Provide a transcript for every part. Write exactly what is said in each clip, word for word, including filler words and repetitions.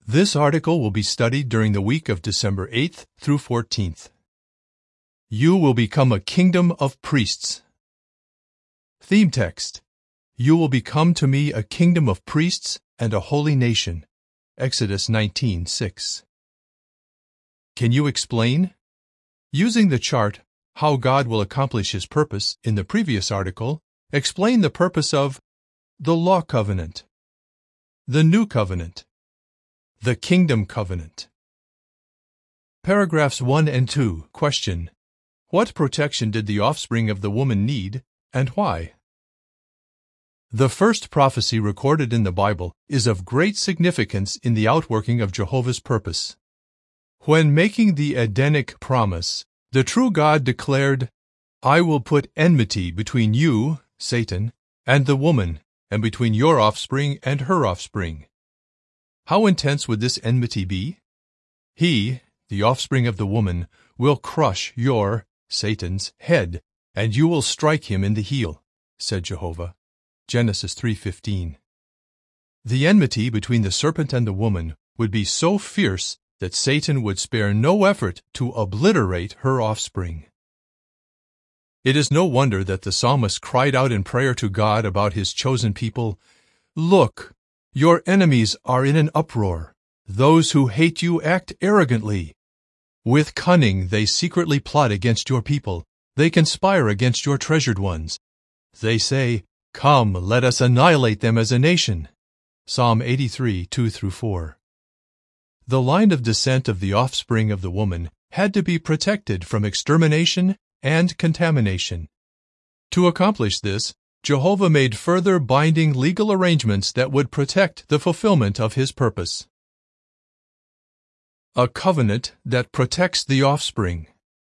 This article will be studied during the week of December eighth through fourteenth. You will become a kingdom of priests. Theme text: You will become to me a kingdom of priests and a holy nation. Exodus nineteen six. Can you explain? Using the chart, How God Will Accomplish His Purpose in the previous article, explain the purpose of the Law Covenant, the New Covenant, the Kingdom Covenant. Paragraphs one and two. Question: What protection did the offspring of the woman need, and why? The first prophecy recorded in the Bible is of great significance in the outworking of Jehovah's purpose. When making the Edenic promise, the true God declared, "I will put enmity between you, Satan, and the woman, and between your offspring and her offspring." How intense would this enmity be? He, the offspring of the woman, will crush your, Satan's, head, and you will strike him in the heel, said Jehovah. Genesis three fifteen. The enmity between the serpent and the woman would be so fierce that Satan would spare no effort to obliterate her offspring. It is no wonder that the psalmist cried out in prayer to God about his chosen people, "Look, your enemies are in an uproar. Those who hate you act arrogantly. With cunning they secretly plot against your people. They conspire against your treasured ones. They say, 'Come, let us annihilate them as a nation.'" Psalm eighty-three, two through four. The line of descent of the offspring of the woman had to be protected from extermination and contamination. To accomplish this, Jehovah made further binding legal arrangements that would protect the fulfillment of his purpose. A covenant that protects the offspring.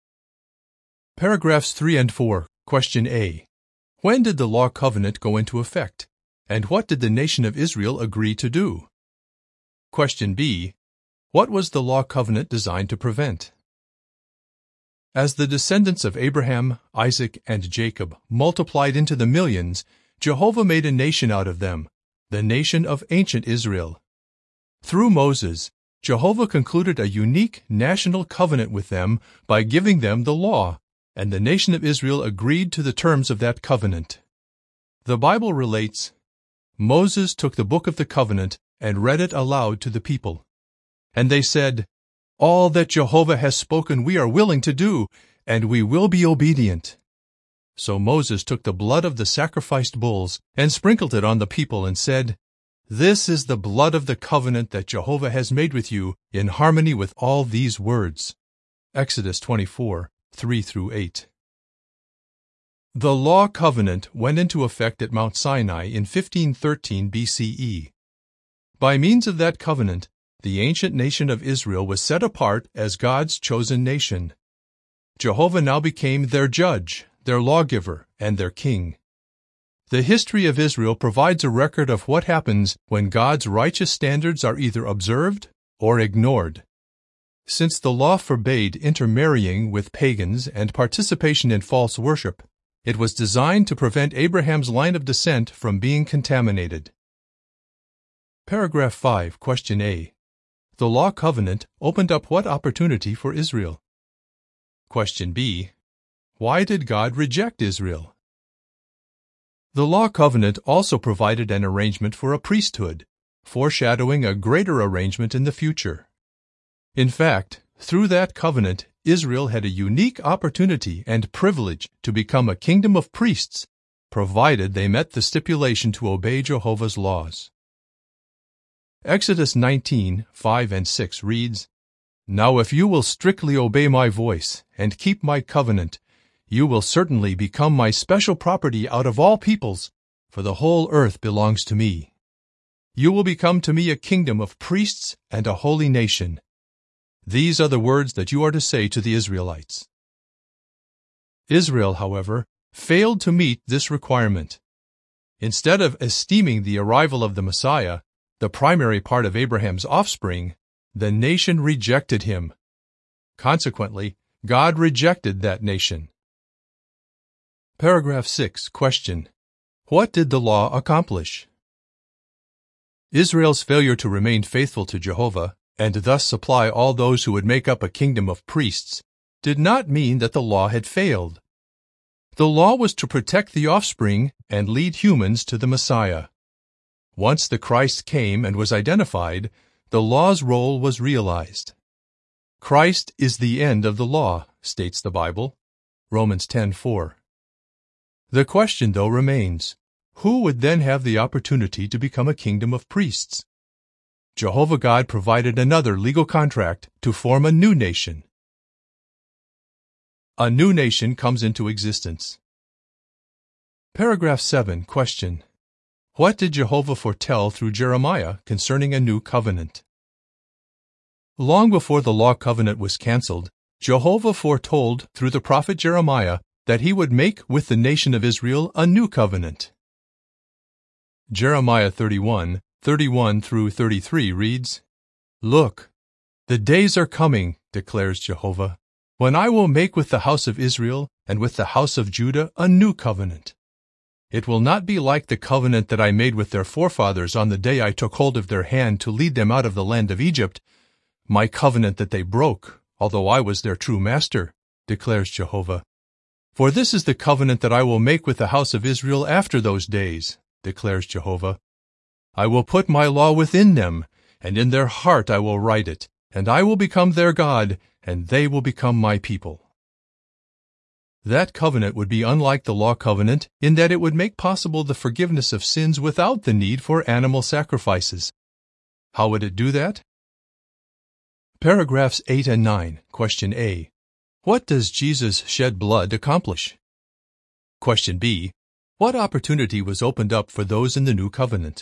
Paragraphs three and four. Question A. When did the law covenant go into effect, and what did the nation of Israel agree to do? Question B. What was the law covenant designed to prevent? As the descendants of Abraham, Isaac, and Jacob multiplied into the millions, Jehovah made a nation out of them, the nation of ancient Israel. Through Moses, Jehovah concluded a unique national covenant with them by giving them the law, and the nation of Israel agreed to the terms of that covenant. The Bible relates, Moses took the book of the covenant and read it aloud to the people. And they said, "All that Jehovah has spoken we are willing to do, and we will be obedient." So Moses took the blood of the sacrificed bulls and sprinkled it on the people and said, "This is the blood of the covenant that Jehovah has made with you in harmony with all these words." Exodus twenty-four, three through eight. The law covenant went into effect at Mount Sinai in fifteen thirteen B C E. By means of that covenant, the ancient nation of Israel was set apart as God's chosen nation. Jehovah now became their judge, their lawgiver, and their king. The history of Israel provides a record of what happens when God's righteous standards are either observed or ignored. Since the law forbade intermarrying with pagans and participation in false worship, it was designed to prevent Abraham's line of descent from being contaminated. Paragraph five. Question A. The law covenant opened up what opportunity for Israel? Question B. Why did God reject Israel? The law covenant also provided an arrangement for a priesthood, foreshadowing a greater arrangement in the future. In fact, through that covenant, Israel had a unique opportunity and privilege to become a kingdom of priests, provided they met the stipulation to obey Jehovah's laws. Exodus nineteen, five and six reads, "Now if you will strictly obey my voice and keep my covenant, you will certainly become my special property out of all peoples, for the whole earth belongs to me. You will become to me a kingdom of priests and a holy nation. These are the words that you are to say to the Israelites." Israel, however, failed to meet this requirement. Instead of esteeming the arrival of the Messiah, the primary part of Abraham's offspring, the nation rejected him. Consequently, God rejected that nation. Paragraph six. Question: What did the law accomplish? Israel's failure to remain faithful to Jehovah, and thus supply all those who would make up a kingdom of priests, did not mean that the law had failed. The law was to protect the offspring and lead humans to the Messiah. Once the Christ came and was identified, the law's role was realized. Christ is the end of the law, states the Bible, Romans ten four. The question, though, remains, who would then have the opportunity to become a kingdom of priests? Jehovah God provided another legal contract to form a new nation. A new nation comes into existence. Paragraph seven, question. What did Jehovah foretell through Jeremiah concerning a new covenant? Long before the law covenant was canceled, Jehovah foretold through the prophet Jeremiah that he would make with the nation of Israel a new covenant. Jeremiah thirty-one, thirty-one through thirty-three reads, Look, the days are coming, declares Jehovah, when I will make with the house of Israel and with the house of Judah a new covenant. It will not be like the covenant that I made with their forefathers on the day I took hold of their hand to lead them out of the land of Egypt, my covenant that they broke, although I was their true master, declares Jehovah. For this is the covenant that I will make with the house of Israel after those days, declares Jehovah. I will put my law within them, and in their heart I will write it, and I will become their God, and they will become my people. That covenant would be unlike the law covenant in that it would make possible the forgiveness of sins without the need for animal sacrifices. How would it do that? Paragraphs eight and nine, question A. What does Jesus' shed blood accomplish? Question B. What opportunity was opened up for those in the new covenant?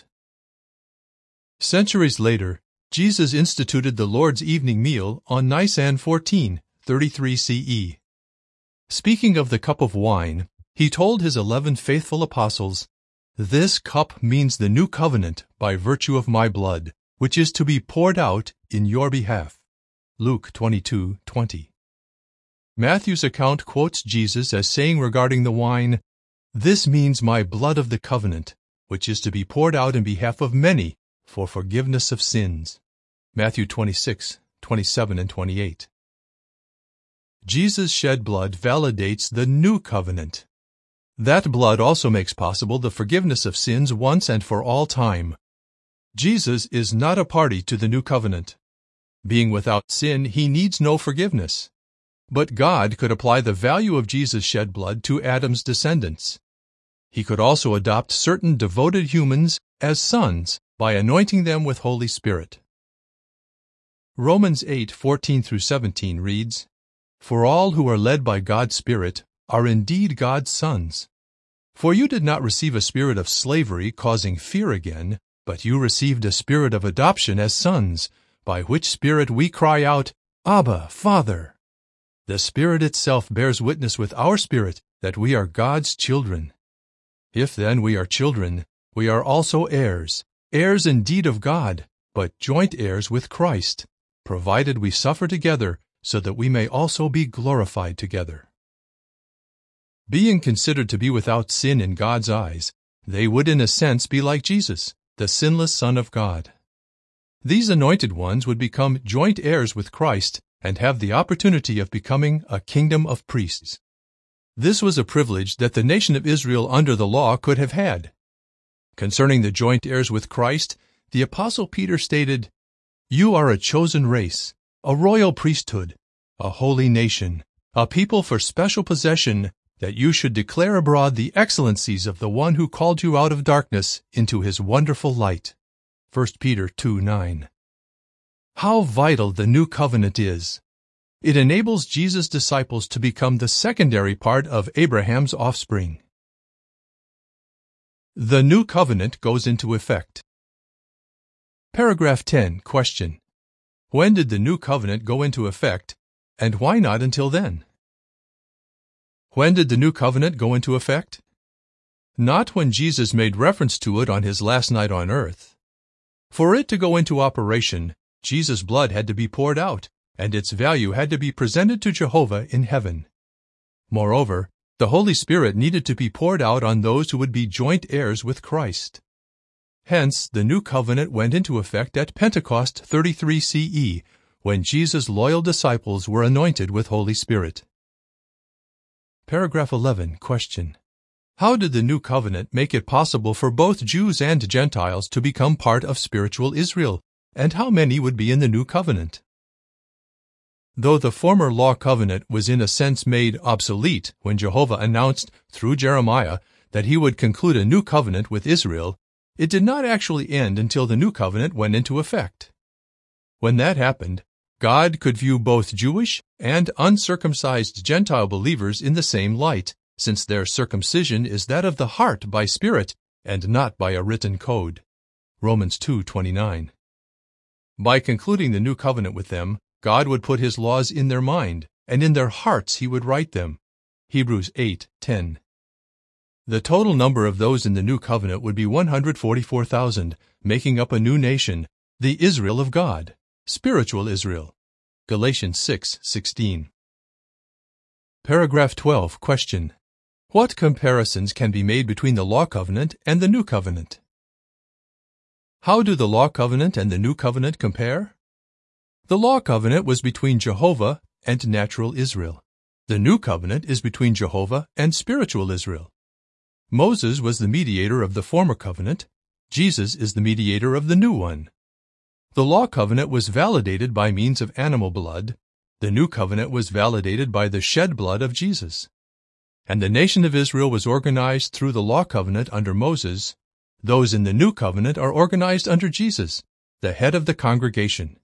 Centuries later, Jesus instituted the Lord's evening meal on Nisan fourteen, thirty-three C E. Speaking of the cup of wine, he told his eleven faithful apostles, This cup means the new covenant by virtue of my blood, which is to be poured out in your behalf. Luke twenty-two twenty. Matthew's account quotes Jesus as saying regarding the wine, This means my blood of the covenant, which is to be poured out in behalf of many for forgiveness of sins. Matthew twenty-six, twenty-seven and twenty-eight. Jesus' shed blood validates the new covenant. That blood also makes possible the forgiveness of sins once and for all time. Jesus is not a party to the new covenant. Being without sin, he needs no forgiveness. But God could apply the value of Jesus' shed blood to Adam's descendants. He could also adopt certain devoted humans as sons by anointing them with Holy Spirit. Romans eight, fourteen through seventeen reads, For all who are led by God's Spirit are indeed God's sons. For you did not receive a spirit of slavery causing fear again, but you received a spirit of adoption as sons, by which Spirit we cry out, Abba, Father. The Spirit itself bears witness with our spirit that we are God's children. If then we are children, we are also heirs, heirs indeed of God, but joint heirs with Christ, provided we suffer together, so that we may also be glorified together. Being considered to be without sin in God's eyes, they would in a sense be like Jesus, the sinless Son of God. These anointed ones would become joint heirs with Christ and have the opportunity of becoming a kingdom of priests. This was a privilege that the nation of Israel under the law could have had. Concerning the joint heirs with Christ, the Apostle Peter stated, You are a chosen race, a royal priesthood, a holy nation, a people for special possession, that you should declare abroad the excellencies of the one who called you out of darkness into his wonderful light. First Peter two nine. How vital the new covenant is! It enables Jesus' disciples to become the secondary part of Abraham's offspring. The new covenant goes into effect. Paragraph ten, question. When did the new covenant go into effect, and why not until then? When did the new covenant go into effect? Not when Jesus made reference to it on his last night on earth. For it to go into operation, Jesus' blood had to be poured out, and its value had to be presented to Jehovah in heaven. Moreover, the Holy Spirit needed to be poured out on those who would be joint heirs with Christ. Hence, the new covenant went into effect at Pentecost thirty-three C E, when Jesus' loyal disciples were anointed with Holy Spirit. Paragraph eleven. Question. How did the new covenant make it possible for both Jews and Gentiles to become part of spiritual Israel, and how many would be in the new covenant? Though the former law covenant was in a sense made obsolete when Jehovah announced through Jeremiah that he would conclude a new covenant with Israel, it did not actually end until the new covenant went into effect. When that happened, God could view both Jewish and uncircumcised Gentile believers in the same light, since their circumcision is that of the heart by Spirit and not by a written code. Romans two twenty-nine. By concluding the new covenant with them, God would put his laws in their mind, and in their hearts he would write them. Hebrews eight ten. The total number of those in the new covenant would be one hundred forty-four thousand, making up a new nation, the Israel of God, spiritual Israel. Galatians six sixteen. Paragraph twelve. Question. What comparisons can be made between the law covenant and the new covenant? How do the law covenant and the new covenant compare? The law covenant was between Jehovah and natural Israel. The new covenant is between Jehovah and spiritual Israel. Moses was the mediator of the former covenant. Jesus is the mediator of the new one. The law covenant was validated by means of animal blood. The new covenant was validated by the shed blood of Jesus. And the nation of Israel was organized through the law covenant under Moses. Those in the new covenant are organized under Jesus, the head of the congregation.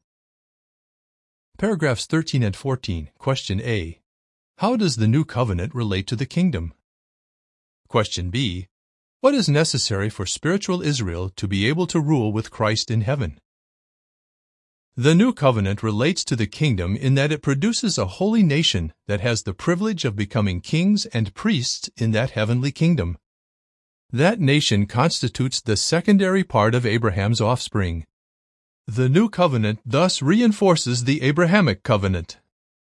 Paragraphs thirteen and fourteen. Question A. How does the new covenant relate to the kingdom? Question B. What is necessary for spiritual Israel to be able to rule with Christ in heaven? The new covenant relates to the kingdom in that it produces a holy nation that has the privilege of becoming kings and priests in that heavenly kingdom. That nation constitutes the secondary part of Abraham's offspring. The new covenant thus reinforces the Abrahamic covenant.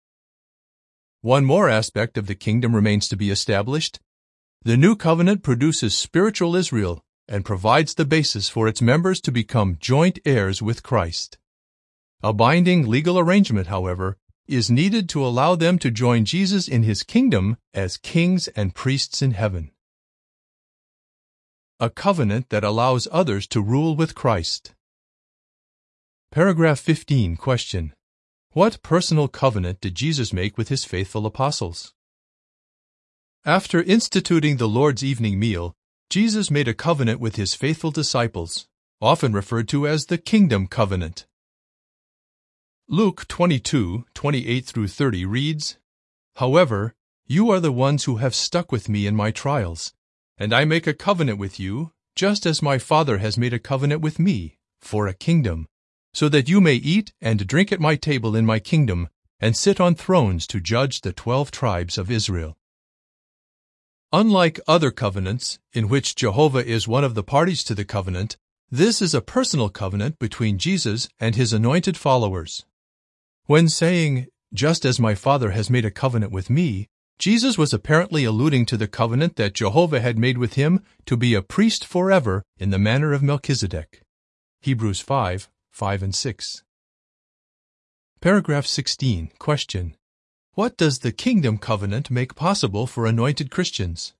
One more aspect of the kingdom remains to be established. The new covenant produces spiritual Israel and provides the basis for its members to become joint heirs with Christ. A binding legal arrangement, however, is needed to allow them to join Jesus in his kingdom as kings and priests in heaven. A covenant that allows others to rule with Christ. Paragraph fifteen. Question. What personal covenant did Jesus make with his faithful apostles? After instituting the Lord's evening meal, Jesus made a covenant with his faithful disciples, often referred to as the Kingdom Covenant. Luke twenty-two twenty-eight through thirty reads, However, you are the ones who have stuck with me in my trials, and I make a covenant with you, just as my Father has made a covenant with me, for a kingdom, so that you may eat and drink at my table in my kingdom, and sit on thrones to judge the twelve tribes of Israel. Unlike other covenants, in which Jehovah is one of the parties to the covenant, this is a personal covenant between Jesus and his anointed followers. When saying, just as my Father has made a covenant with me, Jesus was apparently alluding to the covenant that Jehovah had made with him to be a priest forever in the manner of Melchizedek. Hebrews five, five and six. Paragraph sixteen. Question. What does the Kingdom Covenant make possible for anointed Christians?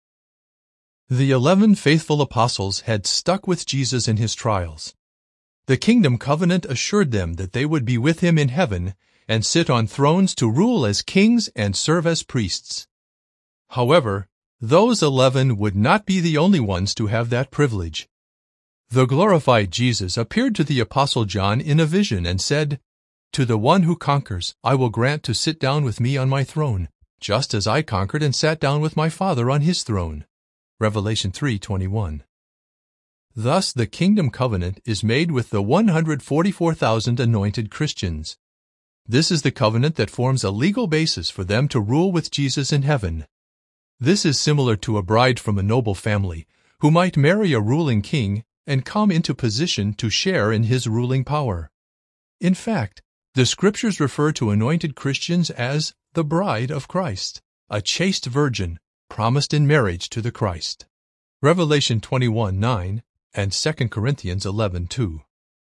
The eleven faithful apostles had stuck with Jesus in his trials. The Kingdom Covenant assured them that they would be with him in heaven and sit on thrones to rule as kings and serve as priests. However, those eleven would not be the only ones to have that privilege. The glorified Jesus appeared to the Apostle John in a vision and said, To the one who conquers, I will grant to sit down with me on my throne, just as I conquered and sat down with my Father on his throne. Revelation three twenty-one. Thus the Kingdom Covenant is made with the one hundred forty-four thousand anointed Christians. This is the covenant that forms a legal basis for them to rule with Jesus in heaven. This is similar to a bride from a noble family, who might marry a ruling king and come into position to share in his ruling power. In fact, the Scriptures refer to anointed Christians as the bride of Christ, a chaste virgin promised in marriage to the Christ. Revelation twenty-one nine, and Second Corinthians eleven two.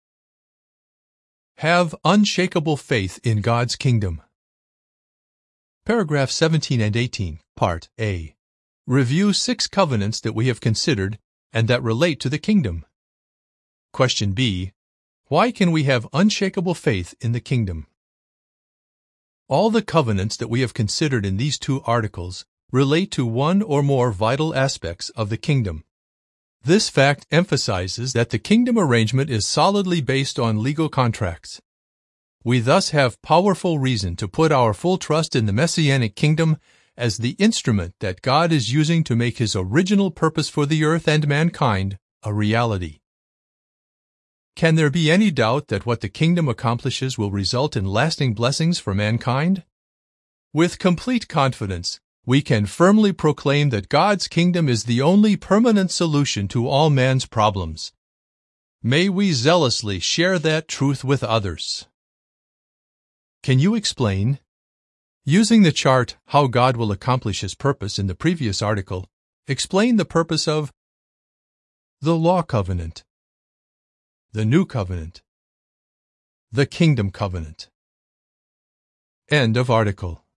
Have unshakable faith in God's kingdom. Paragraph seventeen and eighteen, Part A. Review six covenants that we have considered and that relate to the kingdom. Question B. Why can we have unshakable faith in the kingdom? All the covenants that we have considered in these two articles relate to one or more vital aspects of the kingdom. This fact emphasizes that the kingdom arrangement is solidly based on legal contracts. We thus have powerful reason to put our full trust in the Messianic kingdom as the instrument that God is using to make His original purpose for the earth and mankind a reality. Can there be any doubt that what the kingdom accomplishes will result in lasting blessings for mankind? With complete confidence, we can firmly proclaim that God's kingdom is the only permanent solution to all man's problems. May we zealously share that truth with others. Can you explain? Using the chart How God Will Accomplish His Purpose in the previous article, explain the purpose of the Law Covenant, the New Covenant, the Kingdom Covenant. End of article.